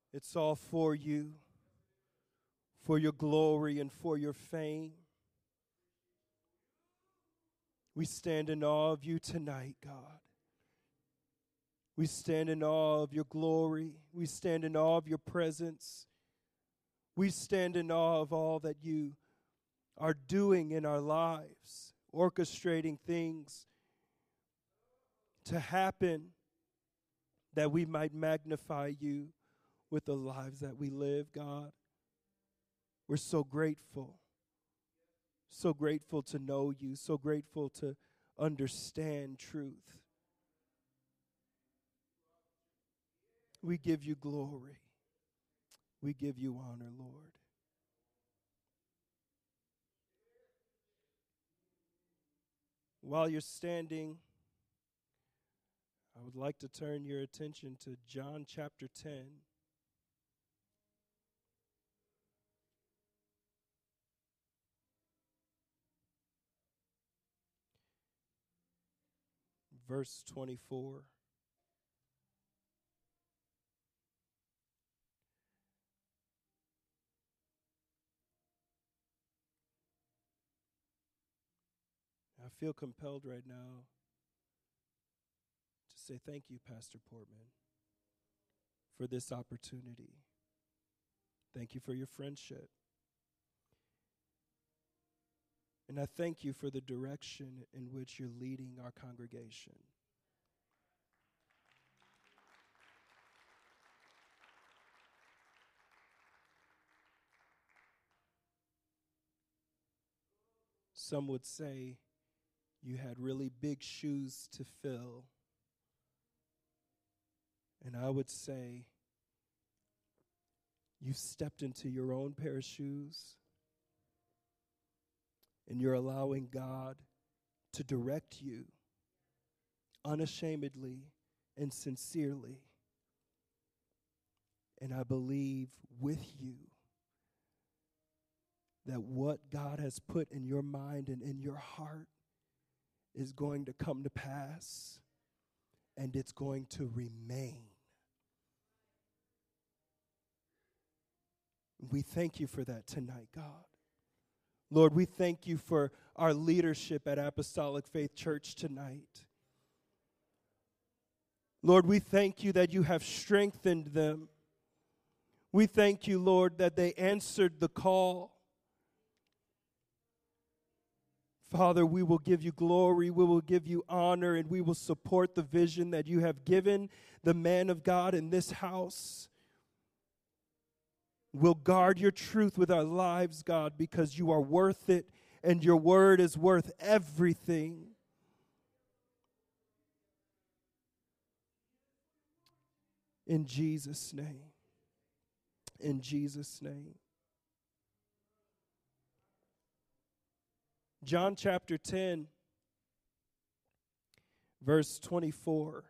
It's all for you, for your glory and for your fame. We stand in awe of you tonight, God. We stand in awe of your glory. We stand in awe of your presence. We stand in awe of all that you are doing in our lives, orchestrating things to happen that we might magnify you with the lives that we live, God. We're so grateful to know you, so grateful to understand truth. We give you glory. We give you honor, Lord. While you're standing, I would like to turn your attention to John chapter 10. Verse 24. I feel compelled right now to say thank you, Pastor Portman, for this opportunity. Thank you for your friendship. And I thank you for the direction in which you're leading our congregation. Some would say you had really big shoes to fill. And I would say you stepped into your own pair of shoes and you're allowing God to direct you unashamedly and sincerely. And I believe with you that what God has put in your mind and in your heart is going to come to pass, and it's going to remain. We thank you for that tonight, God. Lord, we thank you for our leadership at Apostolic Faith Church tonight. Lord, we thank you that you have strengthened them. We thank you, Lord, that they answered the call. Father, we will give you glory, we will give you honor, and we will support the vision that you have given the man of God in this house. We'll guard your truth with our lives, God, because you are worth it, and your word is worth everything. In Jesus' name. In Jesus' name. John chapter 10, verse 24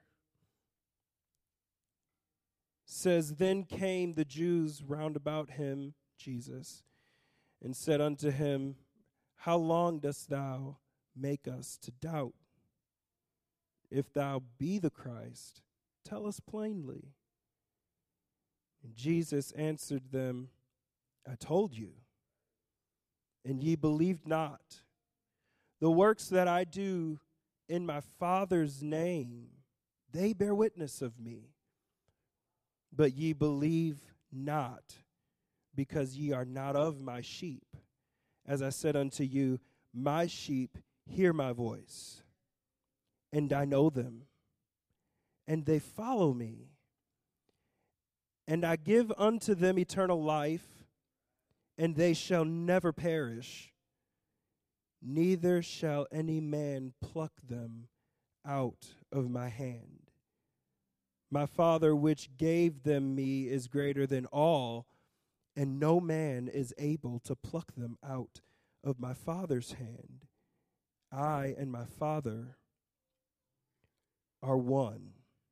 says, Then came the Jews round about him, Jesus, and said unto him, How long dost thou make us to doubt? If thou be the Christ, tell us plainly. And Jesus answered them, I told you, and ye believed not. The works that I do in my Father's name, they bear witness of me. But ye believe not, because ye are not of my sheep. As I said unto you, my sheep hear my voice, and I know them, and they follow me. And I give unto them eternal life, and they shall never perish, neither shall any man pluck them out of my hand. My Father which gave them me is greater than all, and no man is able to pluck them out of my Father's hand. I and my Father are one.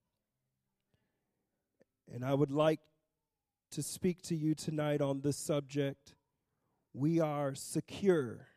And I would like to speak to you tonight on this subject. We are secure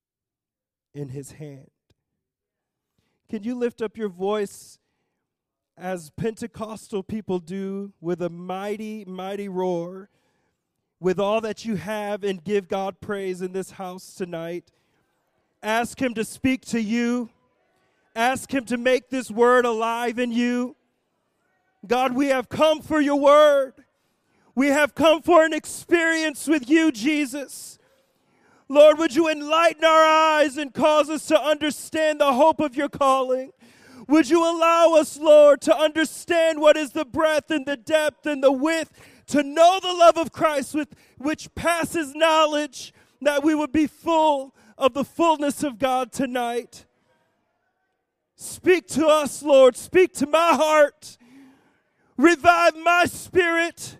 in his hand. Can you lift up your voice as Pentecostal people do, with a mighty, mighty roar, with all that you have, and give God praise in this house tonight. Ask him to speak to you. Ask him to make this word alive in you. God, we have come for your word. We have come for an experience with you, Jesus. Lord, would you enlighten our eyes and cause us to understand the hope of your calling? Would you allow us, Lord, to understand what is the breadth and the depth and the width, to know the love of Christ which passes knowledge, that we would be full of the fullness of God tonight. Speak to us, Lord. Speak to my heart. Revive my spirit.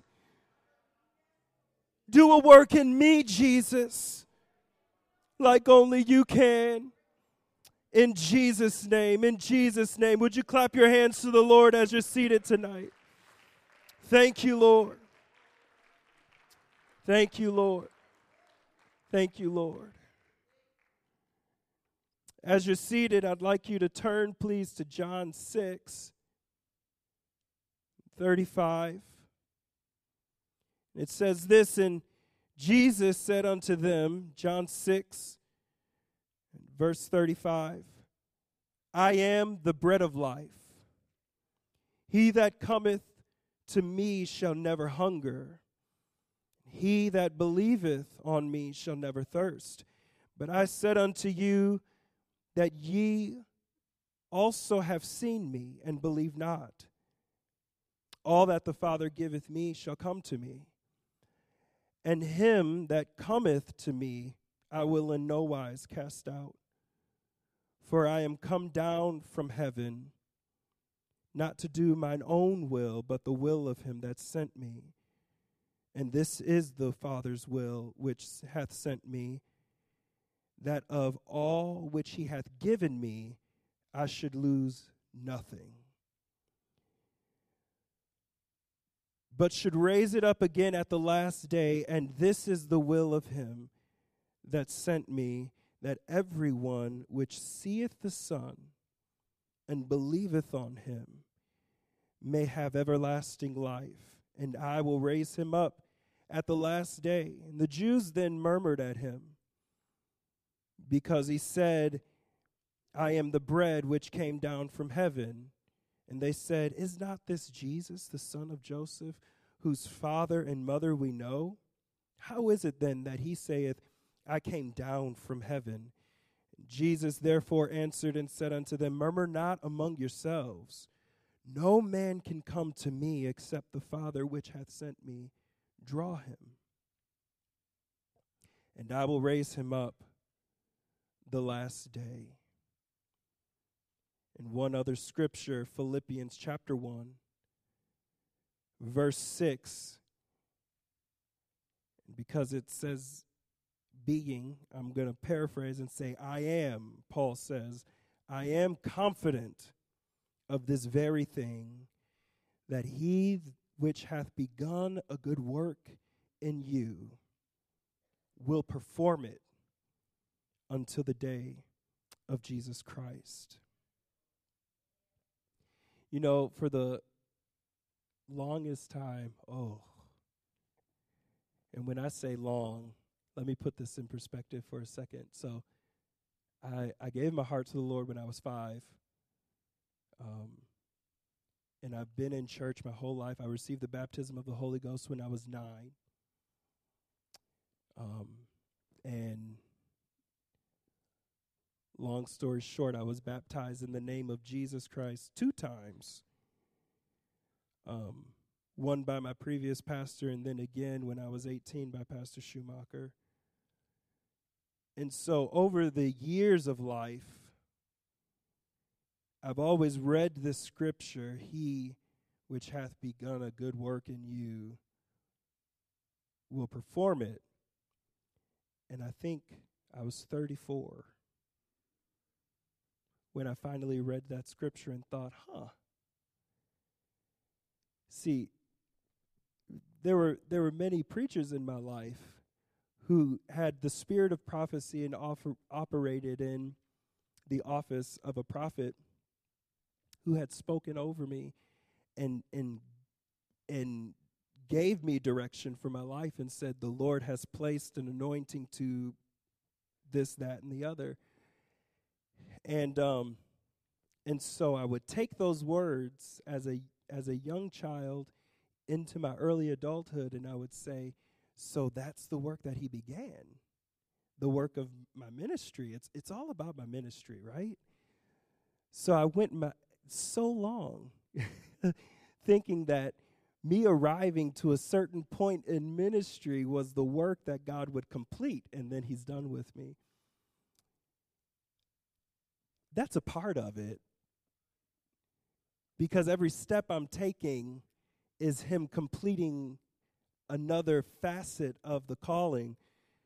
Do a work in me, Jesus, like only you can. In Jesus' name, in Jesus' name. Would you clap your hands to the Lord as you're seated tonight? Thank you, Lord. Thank you, Lord. Thank you, Lord. As you're seated, I'd like you to turn, please, to John 6:35. It says this, and Jesus said unto them, John 6, verse 35, I am the bread of life. He that cometh to me shall never hunger. He that believeth on me shall never thirst. But I said unto you that ye also have seen me, and believe not. All that the Father giveth me shall come to me. And him that cometh to me I will in no wise cast out. For I am come down from heaven, not to do mine own will, but the will of him that sent me. And this is the Father's will which hath sent me, that of all which he hath given me, I should lose nothing, but should raise it up again at the last day. And this is the will of him that sent me, that everyone which seeth the Son and believeth on him may have everlasting life, and I will raise him up at the last day. And the Jews then murmured at him, because he said, I am the bread which came down from heaven. And they said, is not this Jesus, the son of Joseph, whose father and mother we know? How is it then that he saith, I came down from heaven? Jesus therefore answered and said unto them, murmur not among yourselves. No man can come to me except the Father which hath sent me draw him. And I will raise him up the last day. And one other scripture, Philippians chapter 1, verse 6. Because it says being, I'm going to paraphrase and say, I am, Paul says, I am confident of this very thing, that he which hath begun a good work in you will perform it until the day of Jesus Christ. You know, for the longest time, and when I say long, let me put this in perspective for a second. So I gave my heart to the Lord when I was 5. And I've been in church my whole life. I received the baptism of the Holy Ghost when I was 9. And long story short, I was baptized in the name of Jesus Christ 2 times. One by my previous pastor, and then again when I was 18 by Pastor Schumacher. And so over the years of life, I've always read this scripture, he which hath begun a good work in you will perform it. And I think I was 34 when I finally read that scripture and thought, See, there were many preachers in my life who had the spirit of prophecy and operated in the office of a prophet, who had spoken over me and gave me direction for my life and said, the Lord has placed an anointing to this, that, and the other. And so I would take those words as a young child into my early adulthood, and I would say, so that's the work that he began, the work of my ministry. It's all about my ministry, right? So I went so long thinking that me arriving to a certain point in ministry was the work that God would complete, and then he's done with me. That's a part of it, because every step I'm taking is him completing another facet of the calling.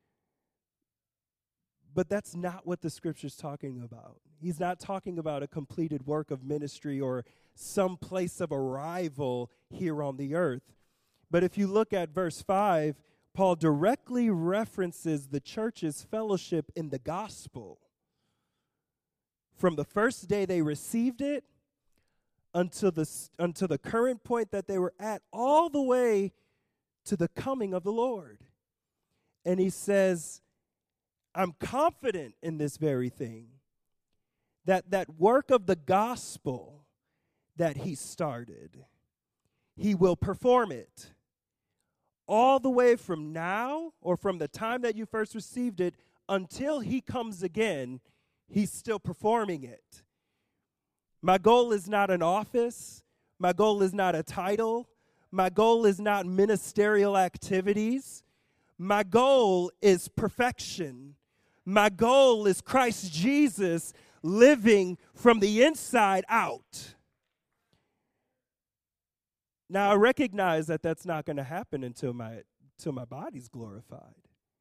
But that's not what the scripture's talking about. He's not talking about a completed work of ministry or some place of arrival here on the earth. But if you look at verse 5, Paul directly references the church's fellowship in the gospel. From the first day they received it until the current point that they were at, all the way to the coming of the Lord. And he says, I'm confident in this very thing, that work of the gospel that he started, he will perform it. All the way from now, or from the time that you first received it, until he comes again, he's still performing it. My goal is not an office. My goal is not a title. My goal is not ministerial activities. My goal is perfection. My goal is Christ Jesus living from the inside out. Now, I recognize that that's not going to happen until my body's glorified.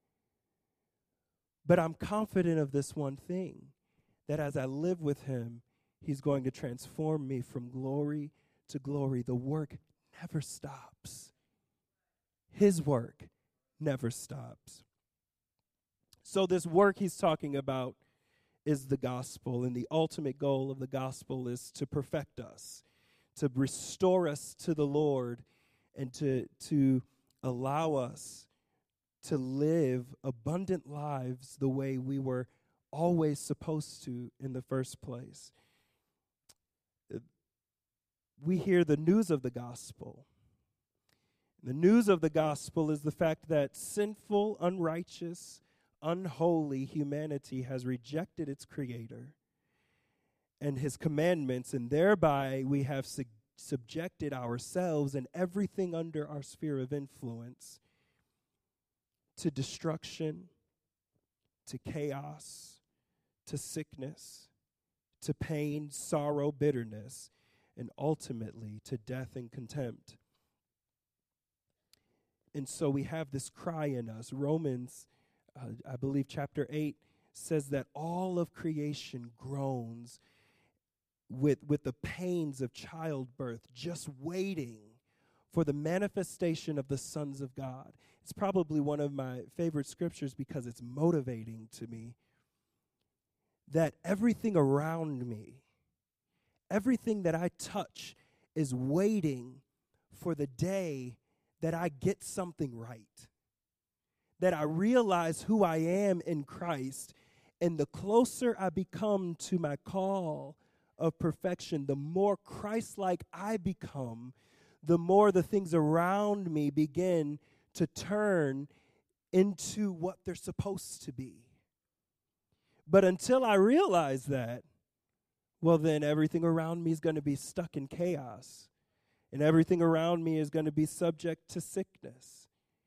But I'm confident of this one thing, that as I live with him, he's going to transform me from glory to glory. The work never stops. His work never stops. So this work he's talking about is the gospel, and the ultimate goal of the gospel is to perfect us, to restore us to the Lord, and to allow us to live abundant lives the way we were always supposed to in the first place. We hear the news of the gospel. The news of the gospel is the fact that sinful, unrighteous, unholy humanity has rejected its creator and his commandments, and thereby we have subjected ourselves and everything under our sphere of influence to destruction, to chaos, to sickness, to pain, sorrow, bitterness, and ultimately to death and contempt. And so we have this cry in us. Romans, I believe chapter 8, says that all of creation groans with the pains of childbirth, just waiting for the manifestation of the sons of God. It's probably one of my favorite scriptures because it's motivating to me. That everything around me, everything that I touch is waiting for the day that I get something right. That I realize who I am in Christ, and the closer I become to my call of perfection, the more Christ-like I become, the more the things around me begin to turn into what they're supposed to be. But until I realize that, well, then everything around me is going to be stuck in chaos, and everything around me is going to be subject to sickness.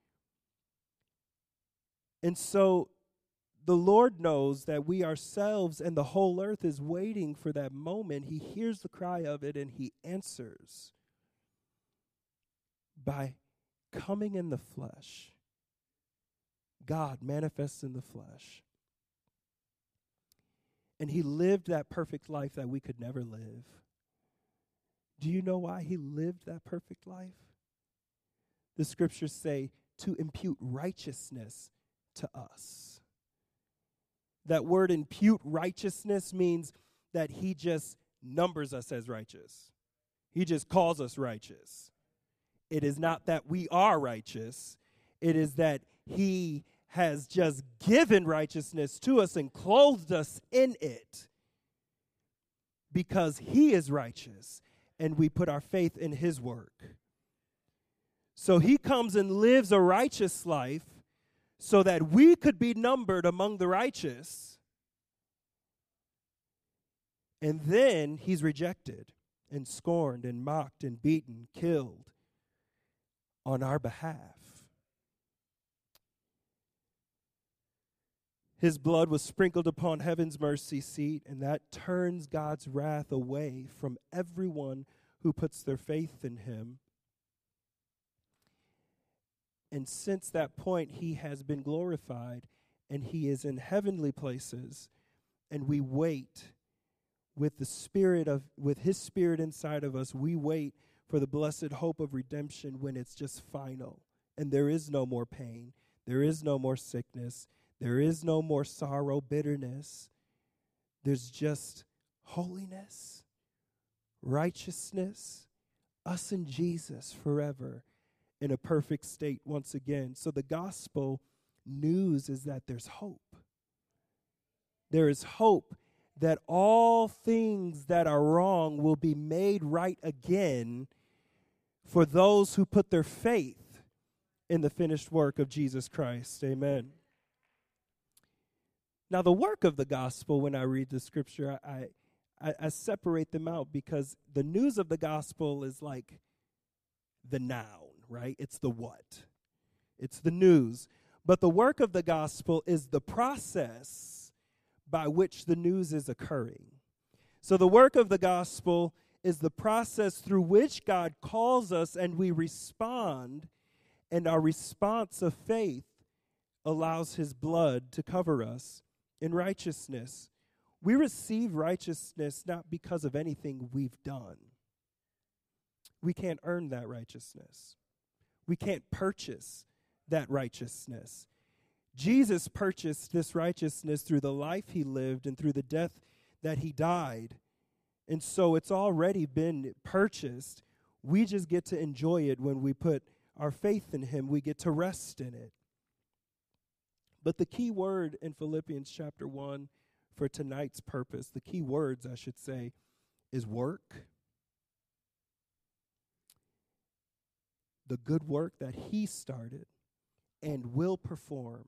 And so the Lord knows that we ourselves and the whole earth is waiting for that moment. He hears the cry of it, and he answers by coming in the flesh. God manifests in the flesh. And he lived that perfect life that we could never live. Do you know why he lived that perfect life? The scriptures say to impute righteousness to us. That word impute righteousness means that he just numbers us as righteous. He just calls us righteous. It is not that we are righteous. It is that he has just given righteousness to us and clothed us in it because he is righteous and we put our faith in his work. So he comes and lives a righteous life so that we could be numbered among the righteous. And then he's rejected and scorned and mocked and beaten, killed on our behalf. His blood was sprinkled upon heaven's mercy seat, and that turns God's wrath away from everyone who puts their faith in him. And since that point, he has been glorified, and he is in heavenly places, and we wait with his spirit inside of us. We wait for the blessed hope of redemption when it's just final, and there is no more pain, there is no more sickness, there is no more sorrow, bitterness. There's just holiness, righteousness, us and Jesus forever in a perfect state once again. So the gospel news is that there's hope. There is hope that all things that are wrong will be made right again for those who put their faith in the finished work of Jesus Christ. Amen. Now, the work of the gospel, when I read the scripture, I separate them out because the news of the gospel is like the noun, right? It's the what. It's the news. But the work of the gospel is the process by which the news is occurring. So the work of the gospel is the process through which God calls us and we respond, and our response of faith allows his blood to cover us in righteousness. We receive righteousness not because of anything we've done. We can't earn that righteousness. We can't purchase that righteousness. Jesus purchased this righteousness through the life he lived and through the death that he died. And so it's already been purchased. We just get to enjoy it when we put our faith in him. We get to rest in it. But the key word in Philippians chapter 1 for tonight's purpose, the key words, I should say, is work. The good work that he started and will perform.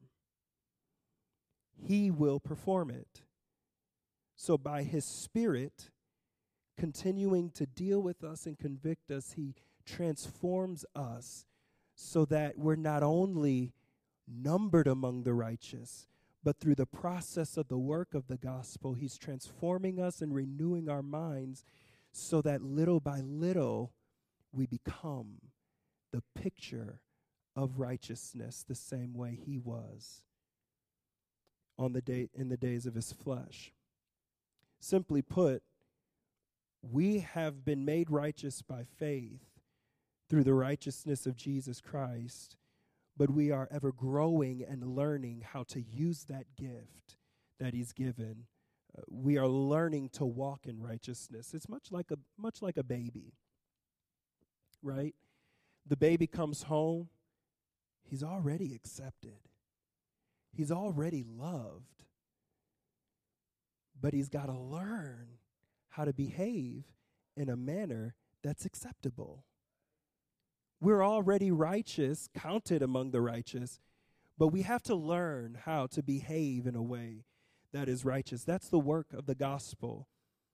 He will perform it. So by his Spirit continuing to deal with us and convict us, he transforms us so that we're not only numbered among the righteous, but through the process of the work of the gospel, he's transforming us and renewing our minds so that little by little we become the picture of righteousness the same way he was in the days of his flesh. Simply put, we have been made righteous by faith through the righteousness of Jesus Christ, but we are ever growing and learning how to use that gift that he's given. We are learning to walk in righteousness. It's much like a baby, right? The baby comes home, he's already accepted. He's already loved. But he's got to learn how to behave in a manner that's acceptable. We're already righteous, counted among the righteous, but we have to learn how to behave in a way that is righteous. That's the work of the gospel.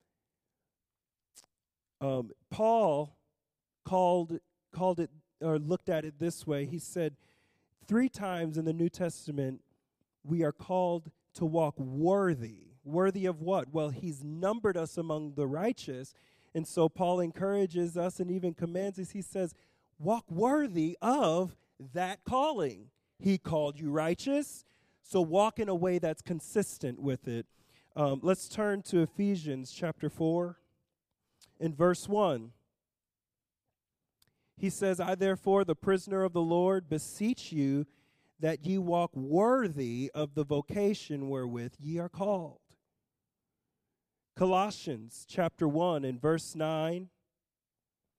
Paul called it, or looked at it this way. He said 3 times in the New Testament, we are called to walk worthy. Worthy of what? Well, he's numbered us among the righteous. And so Paul encourages us and even commands us. He says, walk worthy of that calling. He called you righteous, so walk in a way that's consistent with it. Let's turn to Ephesians chapter 4 in verse 1. He says, I therefore, the prisoner of the Lord, beseech you that ye walk worthy of the vocation wherewith ye are called. Colossians chapter 1 and verse 9.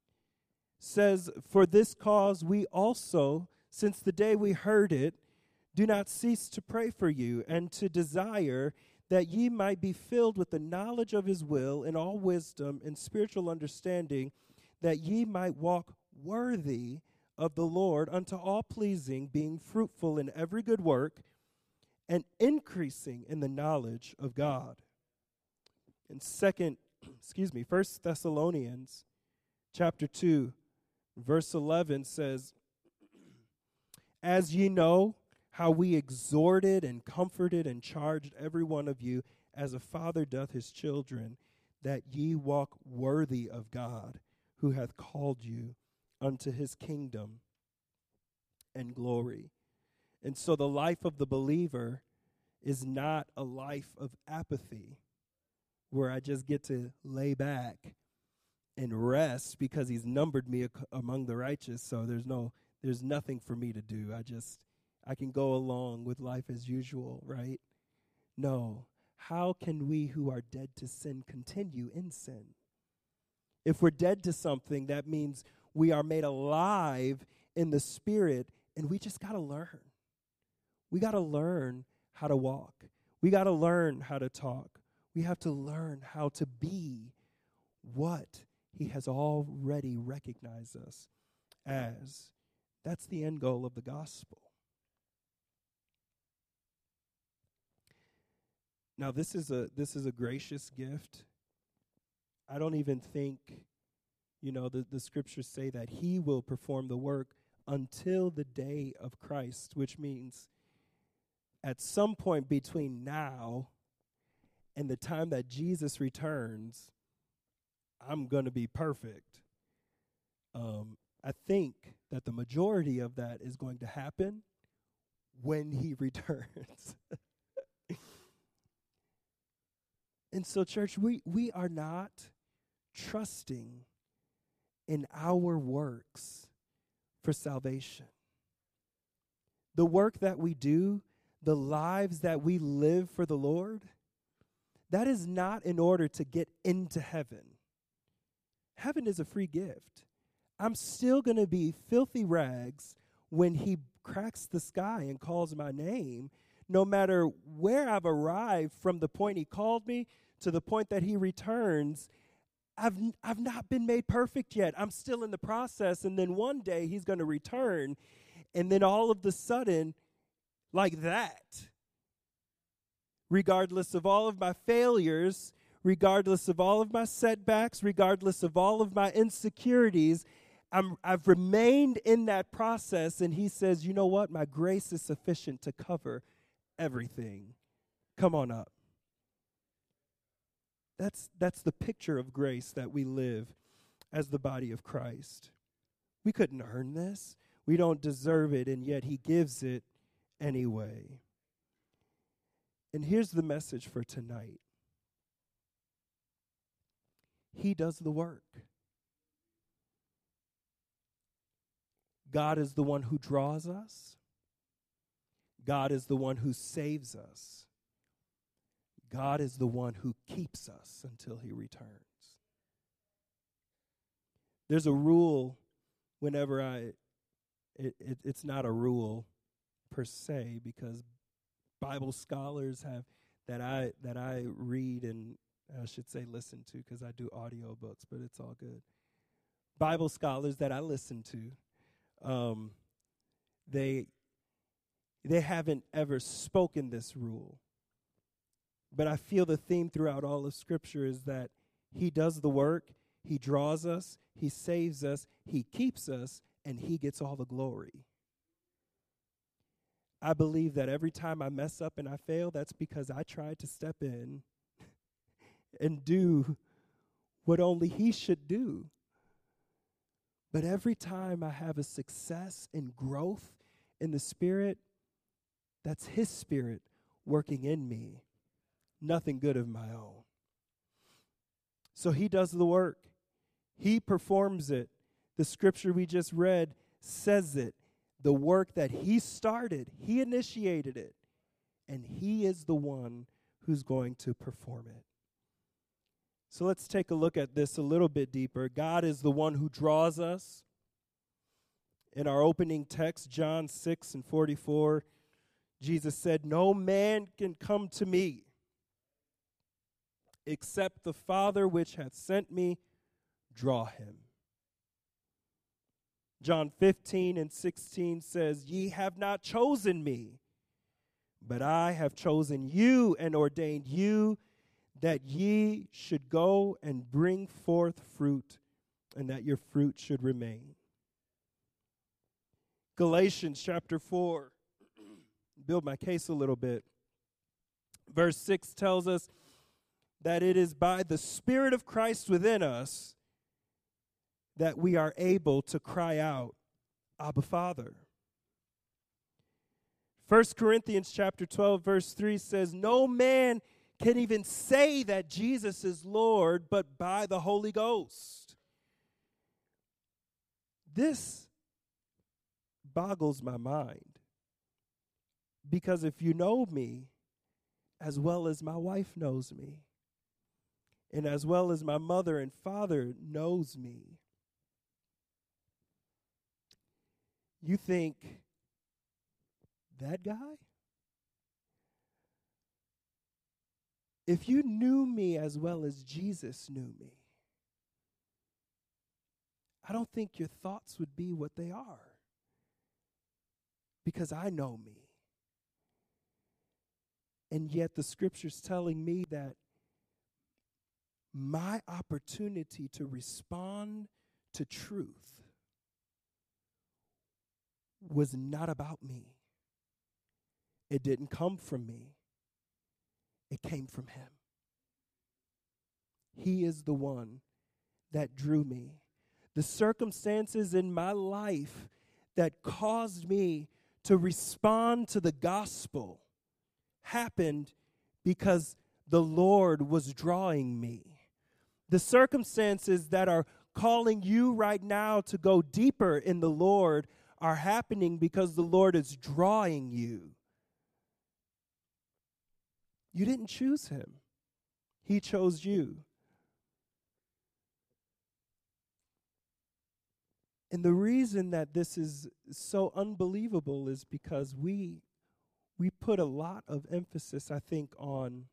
says, "For this cause we also, since the day we heard it, do not cease to pray for you and to desire that ye might be filled with the knowledge of his will in all wisdom and spiritual understanding, that ye might walk worthy of the Lord unto all pleasing, being fruitful in every good work and increasing in the knowledge of God." And First Thessalonians chapter 2, verse 11 says, "As ye know how we exhorted and comforted and charged every one of you as a father doth his children, that ye walk worthy of God, who hath called you unto his kingdom and glory." And so the life of the believer is not a life of apathy, where I just get to lay back and rest because he's numbered me among the righteous, so there's nothing for me to do. I can go along with life as usual, right? No. How can we who are dead to sin continue in sin? If we're dead to something, that means we are made alive in the Spirit, and we just got to learn. We got to learn how to walk. We got to learn how to talk. We have to learn how to be what he has already recognized us as. That's the end goal of the gospel. Now, this is a gracious gift. I don't even think, the scriptures say that he will perform the work until the day of Christ, which means at some point between now and the time that Jesus returns, I'm going to be perfect. I think that the majority of that is going to happen when he returns. And so, church, we are not trusting in our works for salvation. The work that we do, the lives that we live for the Lord, that is not in order to get into heaven. Heaven is a free gift. I'm still going to be filthy rags when he cracks the sky and calls my name, no matter where I've arrived from the point he called me to the point that he returns. I've not been made perfect yet. I'm still in the process, and then one day he's going to return, and then all of the sudden, like that, regardless of all of my failures, regardless of all of my setbacks, regardless of all of my insecurities, I've remained in that process, and he says, "You know what? My grace is sufficient to cover everything. Come on up." That's the picture of grace that we live as the body of Christ. We couldn't earn this. We don't deserve it, and yet he gives it anyway. And here's the message for tonight. He does the work. God is the one who draws us. God is the one who saves us. God is the one who keeps us until he returns. There's a rule whenever it's not a rule per se, because Bible scholars have that I read, and I should say listen to, because I do audio books, but it's all good. Bible scholars that I listen to, they haven't ever spoken this rule. But I feel the theme throughout all of Scripture is that he does the work, he draws us, he saves us, he keeps us, and he gets all the glory. I believe that every time I mess up and I fail, that's because I tried to step in and do what only he should do. But every time I have a success and growth in the Spirit, that's his Spirit working in me. Nothing good of my own. So he does the work. He performs it. The scripture we just read says it. The work that he started, he initiated it. And he is the one who's going to perform it. So let's take a look at this a little bit deeper. God is the one who draws us. In our opening text, John 6:44, Jesus said, "No man can come to me except the Father which hath sent me draw him." John 15:16 says, "Ye have not chosen me, but I have chosen you and ordained you that ye should go and bring forth fruit, and that your fruit should remain." Galatians chapter 4, build my case a little bit. Verse 6 tells us that it is by the Spirit of Christ within us that we are able to cry out, "Abba, Father." 1 Corinthians chapter 12, verse 3 says, "No man can even say that Jesus is Lord but by the Holy Ghost." This boggles my mind, because if you know me as well as my wife knows me, and as well as my mother and father knows me, you think, that guy? If you knew me as well as Jesus knew me, I don't think your thoughts would be what they are, because I know me. And yet the scripture's telling me that my opportunity to respond to truth was not about me. It didn't come from me. It came from him. He is the one that drew me. The circumstances in my life that caused me to respond to the gospel happened because the Lord was drawing me. The circumstances that are calling you right now to go deeper in the Lord are happening because the Lord is drawing you. You didn't choose him. He chose you. And the reason that this is so unbelievable is because we put a lot of emphasis, I think, on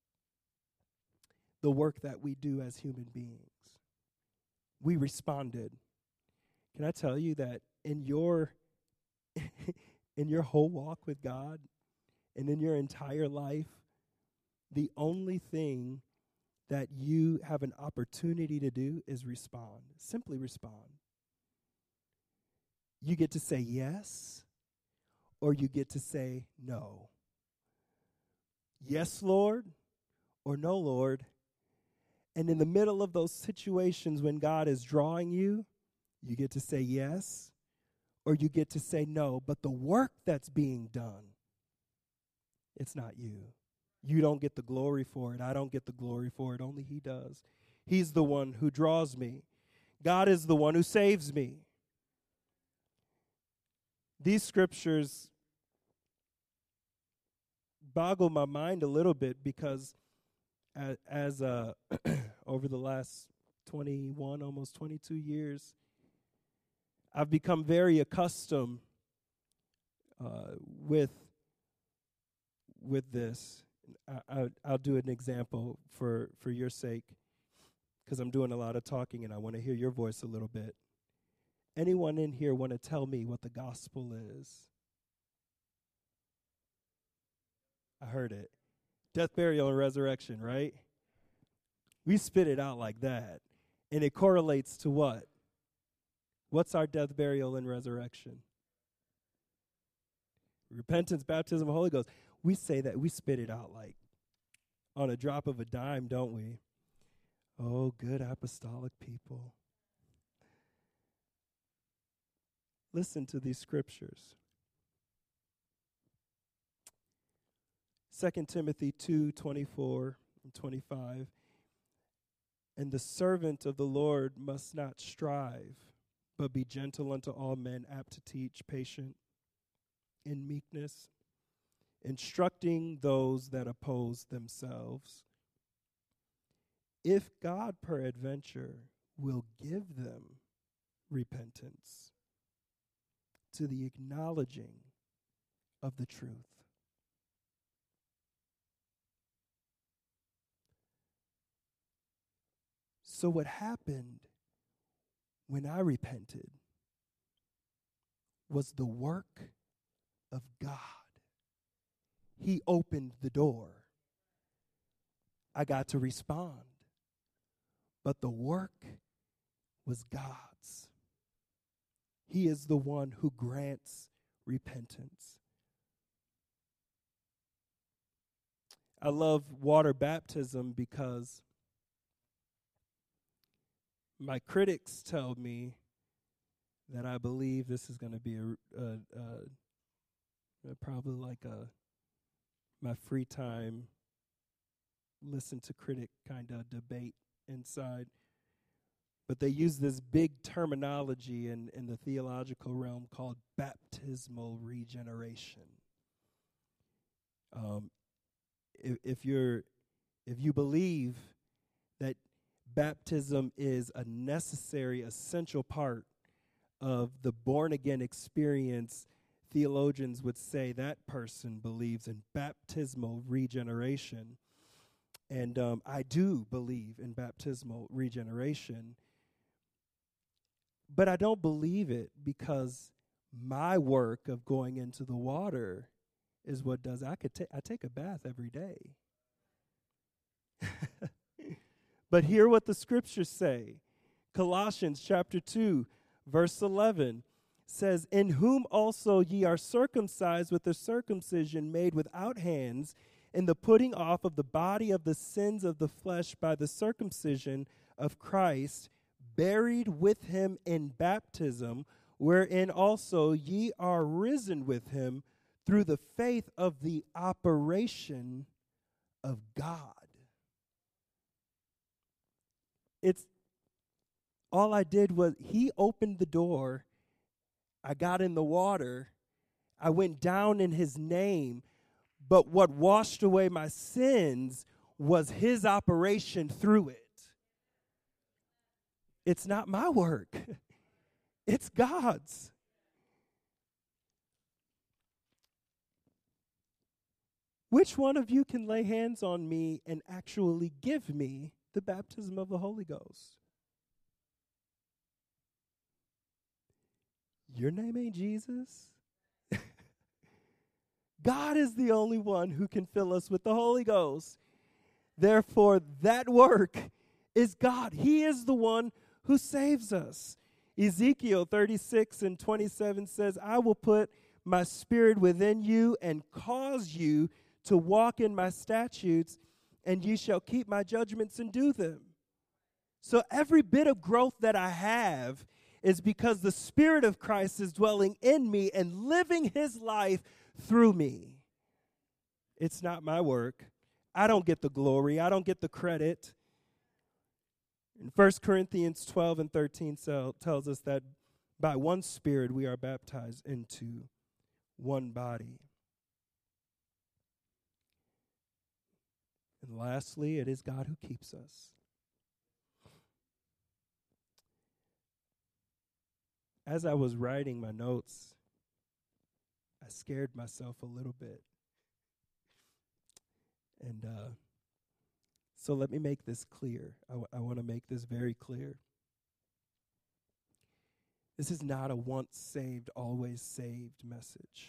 the work that we do as human beings. We responded. Can I tell you that in your in your whole walk with God and in your entire life, the only thing that you have an opportunity to do is respond. Simply respond. You get to say yes, or you get to say no. Yes, Lord, or no, Lord. And in the middle of those situations when God is drawing you, you get to say yes, or you get to say no. But the work that's being done, it's not you. You don't get the glory for it. I don't get the glory for it. Only he does. He's the one who draws me. God is the one who saves me. These scriptures boggle my mind a little bit because as over the last 21, almost 22 years, I've become very accustomed with this. I'll do an example for your sake, because I'm doing a lot of talking and I want to hear your voice a little bit. Anyone in here want to tell me what the gospel is? I heard it. Death, burial, and resurrection, right? We spit it out like that. And it correlates to what? What's our death, burial, and resurrection? Repentance, baptism, Holy Ghost. We say that, we spit it out like on a drop of a dime, don't we? Oh, good apostolic people. Listen to these scriptures. 2 Timothy 2:24 and 25. And the servant of the Lord must not strive, but be gentle unto all men, apt to teach, patient, in meekness, instructing those that oppose themselves, if God peradventure will give them repentance to the acknowledging of the truth. So what happened when I repented was the work of God. He opened the door. I got to respond. But the work was God's. He is the one who grants repentance. I love water baptism because my critics tell me that I believe this is going to be probably like my free time listen to critic kind of debate inside. But they use this big terminology in the theological realm called baptismal regeneration. If you believe that baptism is a necessary, essential part of the born-again experience, theologians would say that person believes in baptismal regeneration. And I do believe in baptismal regeneration, but I don't believe it because my work of going into the water is what does. I take a bath every day. But hear what the scriptures say. Colossians chapter 2, verse 11 says, "In whom also ye are circumcised with a circumcision made without hands, in the putting off of the body of the sins of the flesh by the circumcision of Christ, buried with him in baptism, wherein also ye are risen with him through the faith of the operation of God." It's all I did was he opened the door. I got in the water. I went down in his name. But what washed away my sins was his operation through it. It's not my work. It's God's. Which one of you can lay hands on me and actually give me the baptism of the Holy Ghost? Your name ain't Jesus. God is the only one who can fill us with the Holy Ghost. Therefore, that work is God. He is the one who saves us. Ezekiel 36:27 says, "I will put my spirit within you and cause you to walk in my statutes, and ye shall keep my judgments and do them." So every bit of growth that I have is because the Spirit of Christ is dwelling in me and living his life through me. It's not my work. I don't get the glory. I don't get the credit. In 1 Corinthians 12:13 tells us that by one Spirit we are baptized into one body. And lastly, it is God who keeps us. As I was writing my notes, I scared myself a little bit. And so let me make this clear. I want to make this very clear. This is not a once saved, always saved message.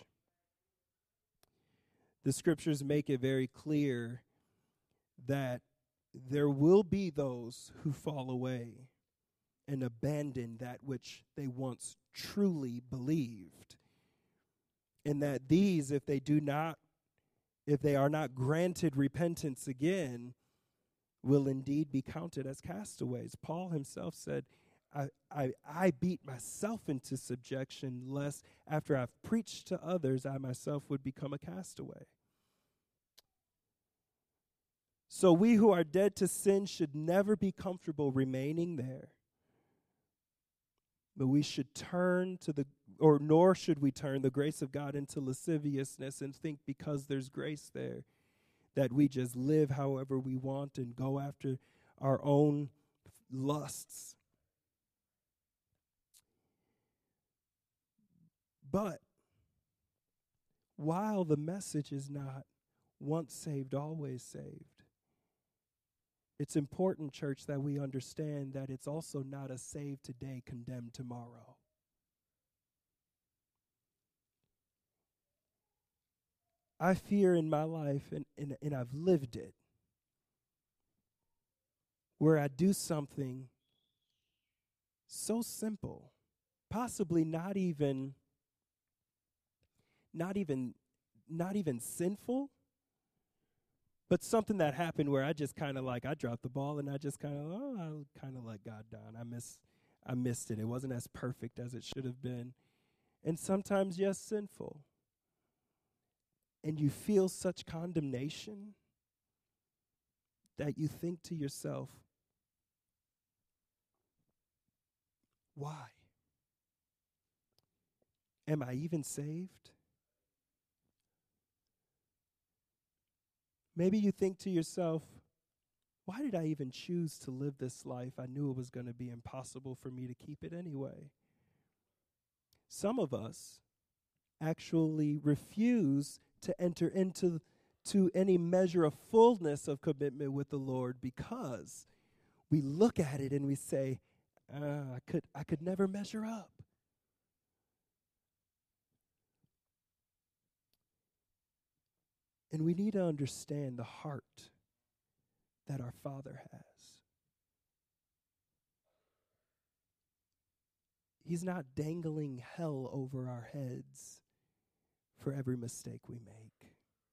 The scriptures make it very clear that there will be those who fall away and abandon that which they once truly believed. And that these, if they are not granted repentance again, will indeed be counted as castaways. Paul himself said, I beat myself into subjection, lest after I've preached to others, I myself would become a castaway. So we who are dead to sin should never be comfortable remaining there. But we should nor should we turn the grace of God into lasciviousness and think because there's grace there that we just live however we want and go after our own lusts. But while the message is not once saved, always saved, it's important, church, that we understand that it's also not a saved today, condemned tomorrow. I fear in my life, and I've lived it, where I do something so simple, possibly not even sinful, but something that happened where I just kind of I dropped the ball and I just kind of, I kind of let God down. I missed it. It wasn't as perfect as it should have been. And sometimes, yes, sinful. And you feel such condemnation that you think to yourself, why? Am I even saved? Maybe you think to yourself, why did I even choose to live this life? I knew it was going to be impossible for me to keep it anyway. Some of us actually refuse to enter into any measure of fullness of commitment with the Lord because we look at it and we say, I could never measure up. And we need to understand the heart that our Father has. He's not dangling hell over our heads for every mistake we make.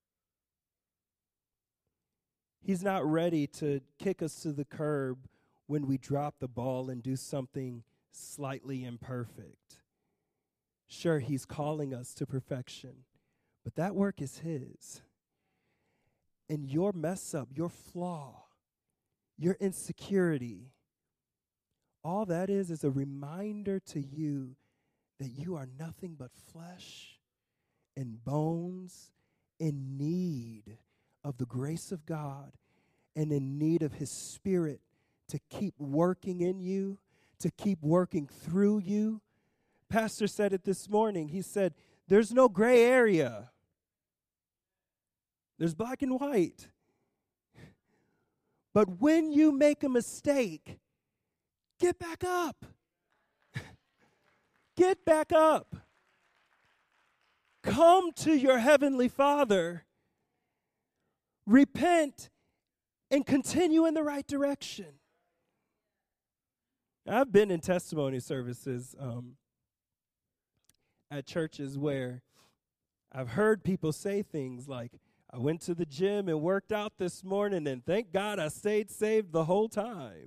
He's not ready to kick us to the curb when we drop the ball and do something slightly imperfect. Sure, he's calling us to perfection, but that work is his. And your mess up, your flaw, your insecurity, all that is a reminder to you that you are nothing but flesh and bones in need of the grace of God and in need of his Spirit to keep working in you, to keep working through you. Pastor said it this morning. He said, there's no gray area. There's black and white. But when you make a mistake, get back up. Get back up. Come to your heavenly Father. Repent and continue in the right direction. I've been in testimony services at churches where I've heard people say things like, I went to the gym and worked out this morning, and thank God I stayed saved the whole time.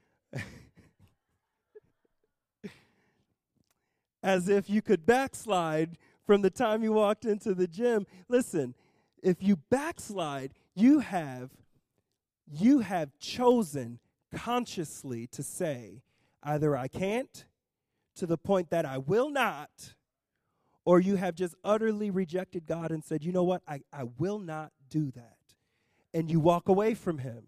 As if you could backslide from the time you walked into the gym. Listen, if you backslide, you have chosen consciously to say, either I can't, to the point that I will not, or you have just utterly rejected God and said, you know what, I will not do that. And you walk away from him.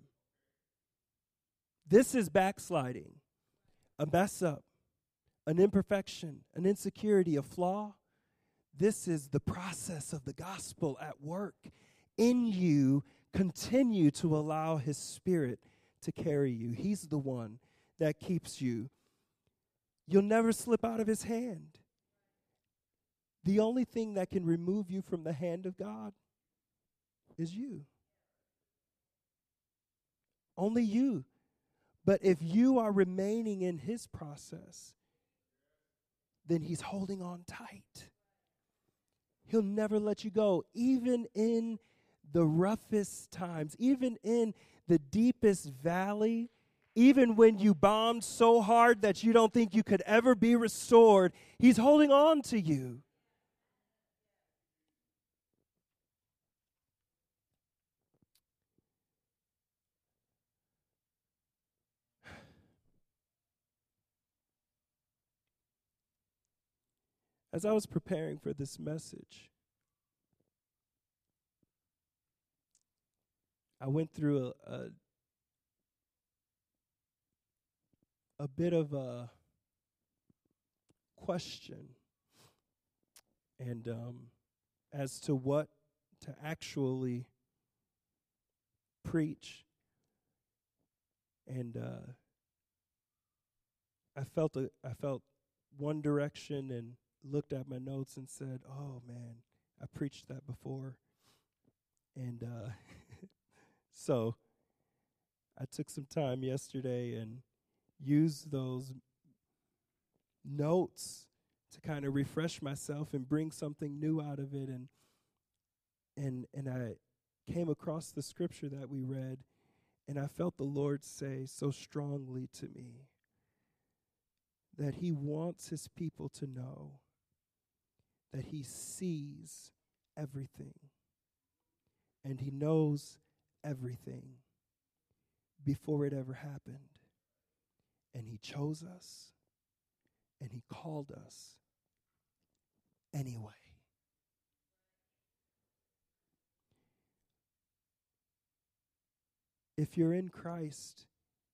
This is backsliding. A mess up, an imperfection, an insecurity, a flaw. This is the process of the gospel at work in you. Continue to allow his Spirit to carry you. He's the one that keeps you. You'll never slip out of his hand. The only thing that can remove you from the hand of God is you. Only you. But if you are remaining in his process, then he's holding on tight. He'll never let you go, even in the roughest times, even in the deepest valley, even when you bombed so hard that you don't think you could ever be restored, he's holding on to you. As I was preparing for this message, I went through a bit of a question And as to what to actually preach, and I felt one direction and looked at my notes and said, "Oh man, I preached that before." And so I took some time yesterday and used those notes to kind of refresh myself and bring something new out of it, and I came across the scripture that we read, and I felt the Lord say so strongly to me that he wants his people to know that he sees everything and he knows everything before it ever happened. And he chose us and he called us anyway. If you're in Christ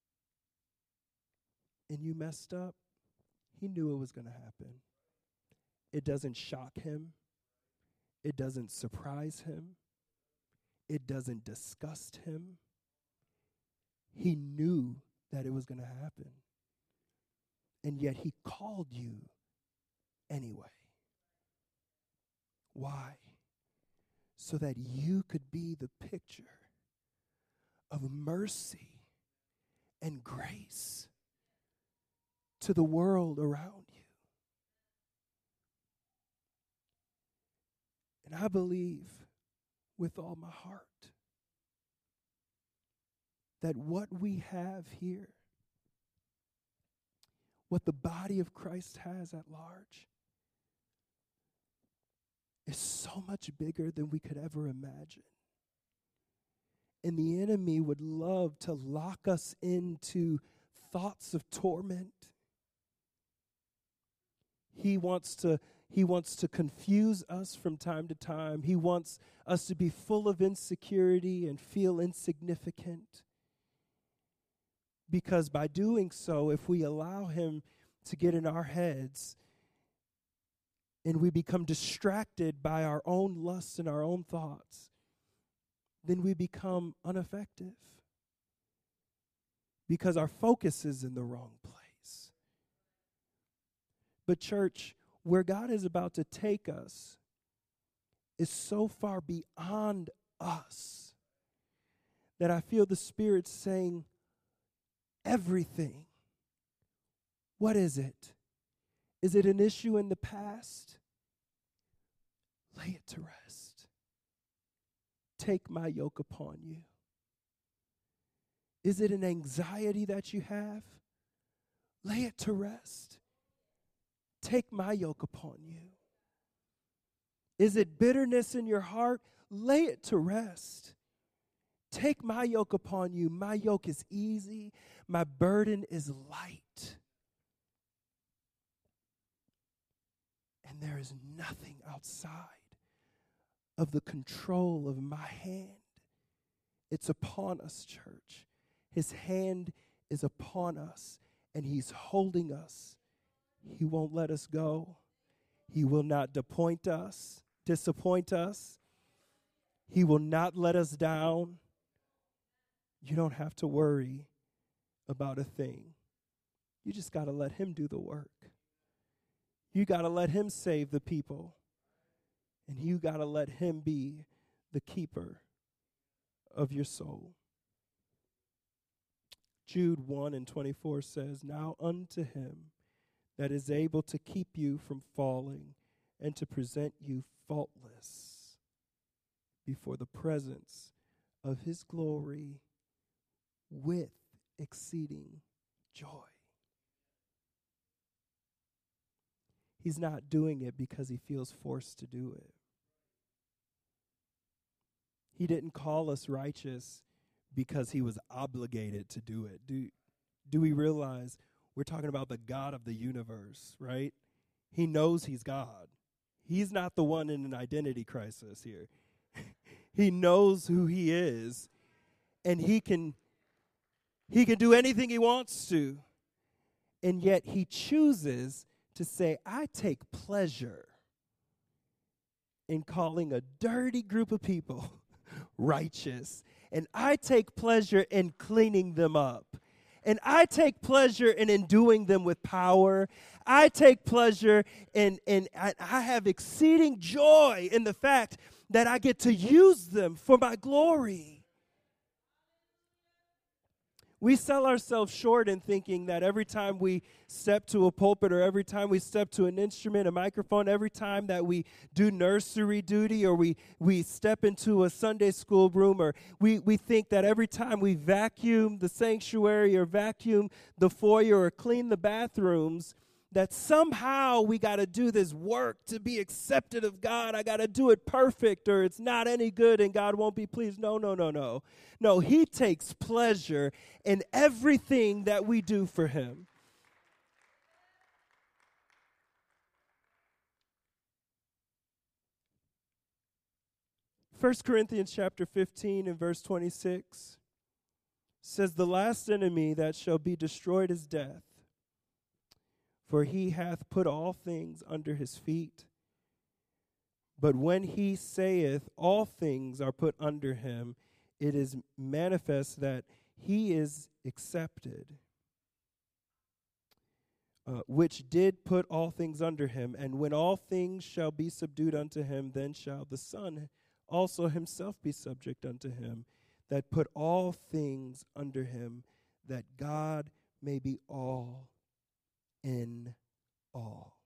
and you messed up, he knew it was going to happen. It doesn't shock him. It doesn't surprise him. It doesn't disgust him. He knew that it was going to happen. And yet he called you anyway. Why? So that you could be the picture of mercy and grace to the world around you. And I believe with all my heart that what we have here, what the body of Christ has at large, is so much bigger than we could ever imagine. And the enemy would love to lock us into thoughts of torment. He wants to confuse us from time to time. He wants us to be full of insecurity and feel insignificant. Because by doing so, if we allow him to get in our heads and we become distracted by our own lusts and our own thoughts, then we become ineffective because our focus is in the wrong place. But church, where God is about to take us is so far beyond us that I feel the Spirit saying, everything. What is it? Is it an issue in the past? Lay it to rest. Take my yoke upon you. Is it an anxiety that you have? Lay it to rest. Take my yoke upon you. Is it bitterness in your heart? Lay it to rest. Take my yoke upon you. My yoke is easy. My burden is light. And there is nothing outside of the control of my hand. It's upon us, church. His hand is upon us, and he's holding us. He won't let us go. He will not disappoint us. He will not let us down. You don't have to worry about a thing. You just got to let him do the work. You got to let him save the people. And you got to let him be the keeper of your soul. Jude 1:24 says, "Now unto him that is able to keep you from falling and to present you faultless before the presence of his glory with exceeding joy." He's not doing it because he feels forced to do it. He didn't call us righteous because he was obligated to do it. Do we realize we're talking about the God of the universe, right? He knows he's God. He's not the one in an identity crisis here. He knows who he is, and he can do anything he wants to. And yet he chooses to say, I take pleasure in calling a dirty group of people righteous. And I take pleasure in cleaning them up. And I take pleasure in enduing them with power. I take pleasure I have exceeding joy in the fact that I get to use them for my glory. We sell ourselves short in thinking that every time we step to a pulpit or every time we step to an instrument, a microphone, every time that we do nursery duty or we step into a Sunday school room, or we think that every time we vacuum the sanctuary or vacuum the foyer or clean the bathrooms, that somehow we got to do this work to be accepted of God. I got to do it perfect or it's not any good and God won't be pleased. No. No, he takes pleasure in everything that we do for him. First Corinthians chapter 15 and verse 26 says, "The last enemy that shall be destroyed is death. For he hath put all things under his feet. But when he saith all things are put under him, it is manifest that he is accepted, which did put all things under him. And when all things shall be subdued unto him, then shall the Son also himself be subject unto him, that put all things under him, that God may be all in all."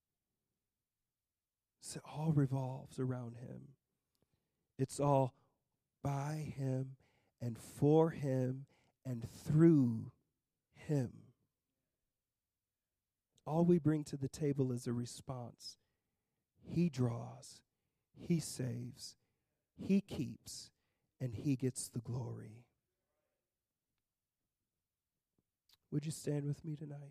So it all revolves around him. It's all by him and for him and through him. All we bring to the table is a response. He draws, he saves, he keeps, and he gets the glory. Would you stand with me tonight?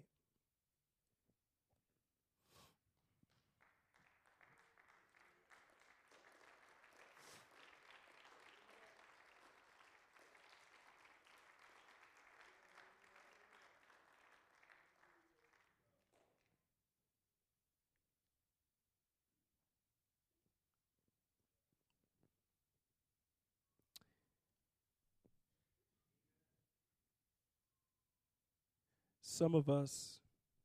Some of us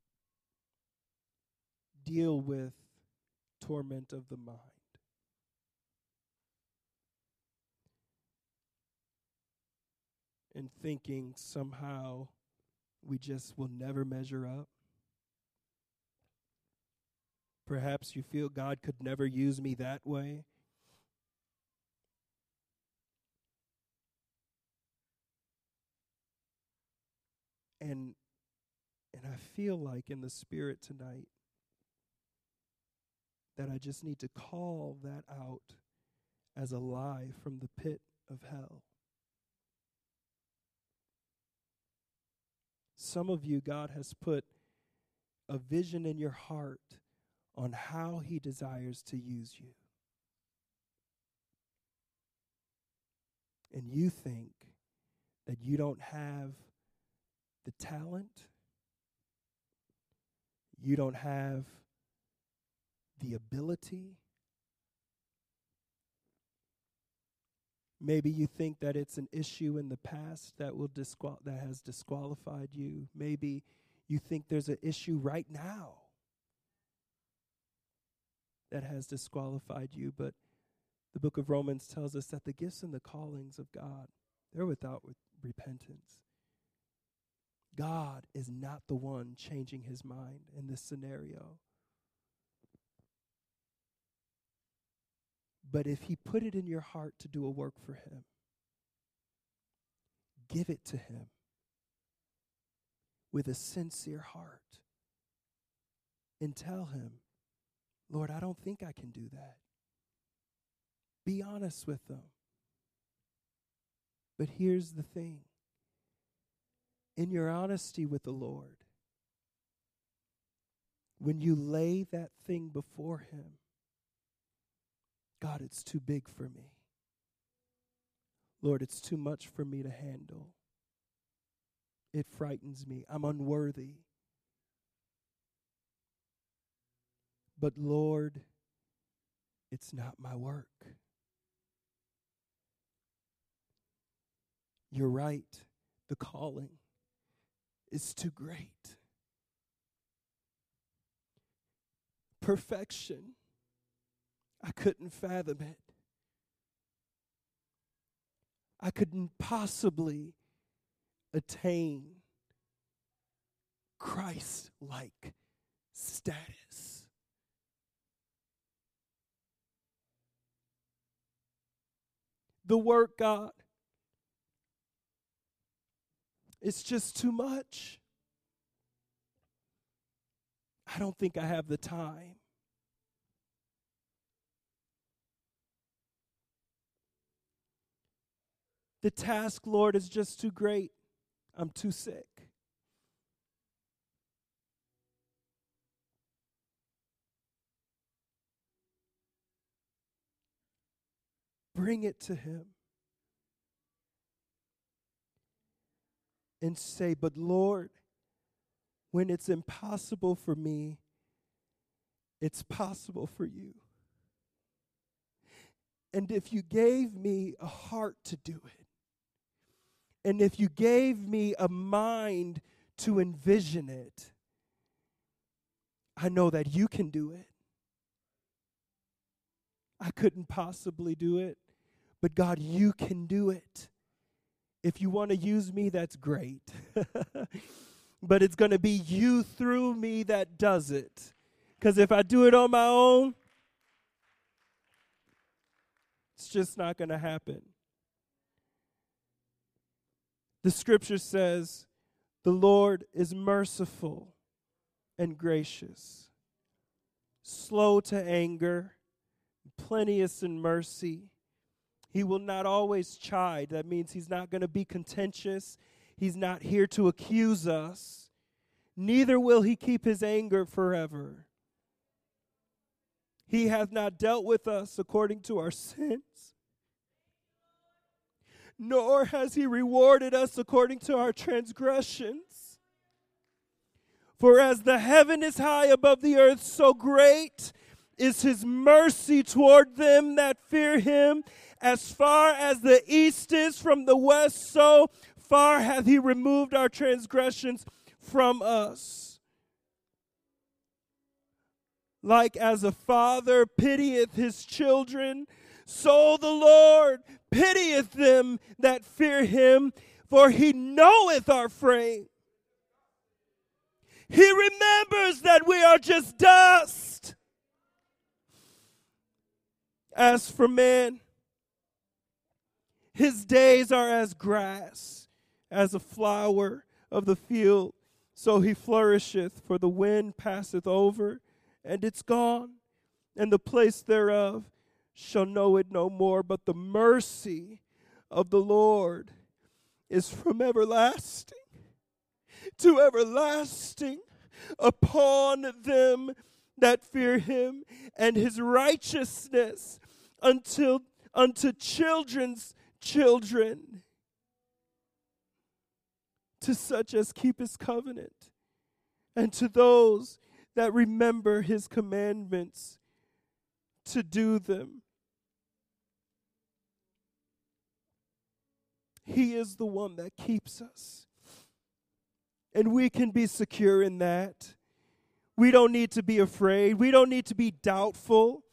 deal with torment of the mind. And thinking somehow we just will never measure up. Perhaps you feel God could never use me that way. And I feel like in the Spirit tonight that I just need to call that out as a lie from the pit of hell. Some of you, God has put a vision in your heart on how he desires to use you. And you think that you don't have the talent, you don't have the ability. Maybe you think that it's an issue in the past that has disqualified you. Maybe you think there's an issue right now that has disqualified you. But the book of Romans tells us that the gifts and the callings of God, they're without repentance. God is not the one changing his mind in this scenario. But if he put it in your heart to do a work for him, give it to him with a sincere heart and tell him, Lord, I don't think I can do that. Be honest with them. But here's the thing. In your honesty with the Lord, when you lay that thing before him, God, it's too big for me. Lord, it's too much for me to handle. It frightens me. I'm unworthy. But Lord, it's not my work. You're right. The calling is too great. Perfection, I couldn't fathom it. I couldn't possibly attain Christ-like status. The work, God, it's just too much. I don't think I have the time. The task, Lord, is just too great. I'm too sick. Bring it to him. And say, but Lord, when it's impossible for me, it's possible for you. And if you gave me a heart to do it, and if you gave me a mind to envision it, I know that you can do it. I couldn't possibly do it, but God, you can do it. If you want to use me, that's great. But it's going to be you through me that does it. Because if I do it on my own, it's just not going to happen. The scripture says, the Lord is merciful and gracious, slow to anger, plenteous in mercy. He will not always chide. That means he's not going to be contentious. He's not here to accuse us. Neither will he keep his anger forever. He hath not dealt with us according to our sins, nor has he rewarded us according to our transgressions. For as the heaven is high above the earth, so great is his mercy toward them that fear him. As far as the east is from the west, so far hath he removed our transgressions from us. Like as a father pitieth his children, so the Lord pitieth them that fear him, for he knoweth our frame. He remembers that we are just dust. As for man, his days are as grass, as a flower of the field, so he flourisheth, for the wind passeth over, and it's gone, and the place thereof shall know it no more. But the mercy of the Lord is from everlasting to everlasting upon them that fear him, and his righteousness unto children's children, to such as keep his covenant, and to those that remember his commandments to do them. He is the one that keeps us, and we can be secure in that. We don't need to be afraid. We don't need to be doubtful.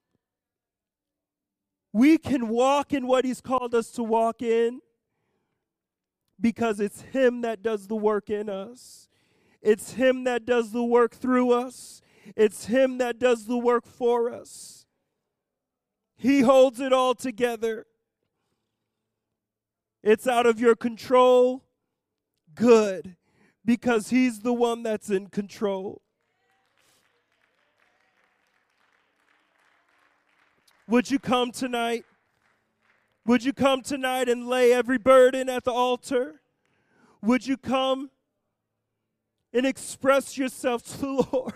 We can walk in what he's called us to walk in because it's him that does the work in us. It's him that does the work through us. It's him that does the work for us. He holds it all together. It's out of your control. Good, because he's the one that's in control. Would you come tonight? Would you come tonight and lay every burden at the altar? Would you come and express yourself to the Lord?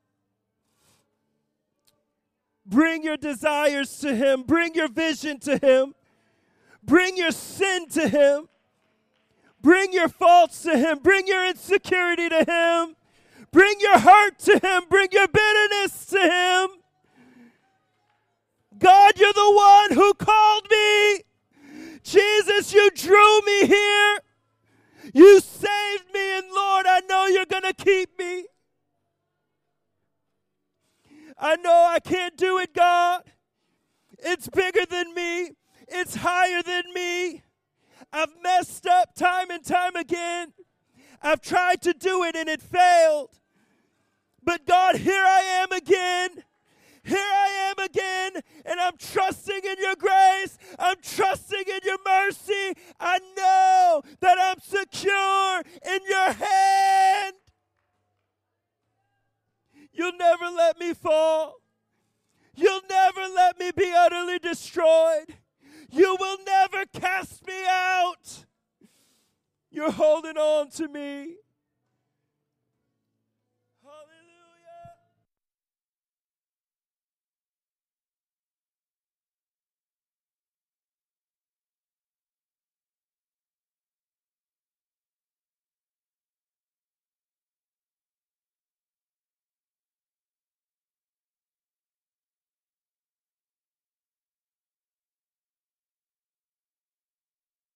Bring your desires to him. Bring your vision to him. Bring your sin to him. Bring your faults to him. Bring your insecurity to him. Bring your hurt to him. Bring your bitterness to him. God, you're the one who called me. Jesus, you drew me here. You saved me, and Lord, I know you're going to keep me. I know I can't do it, God. It's bigger than me. It's higher than me. I've messed up time and time again. I've tried to do it and it failed. But God, here I am again. Here I am again, and I'm trusting in your grace. I'm trusting in your mercy. I know that I'm secure in your hand. You'll never let me fall. You'll never let me be utterly destroyed. You will never cast me out. You're holding on to me.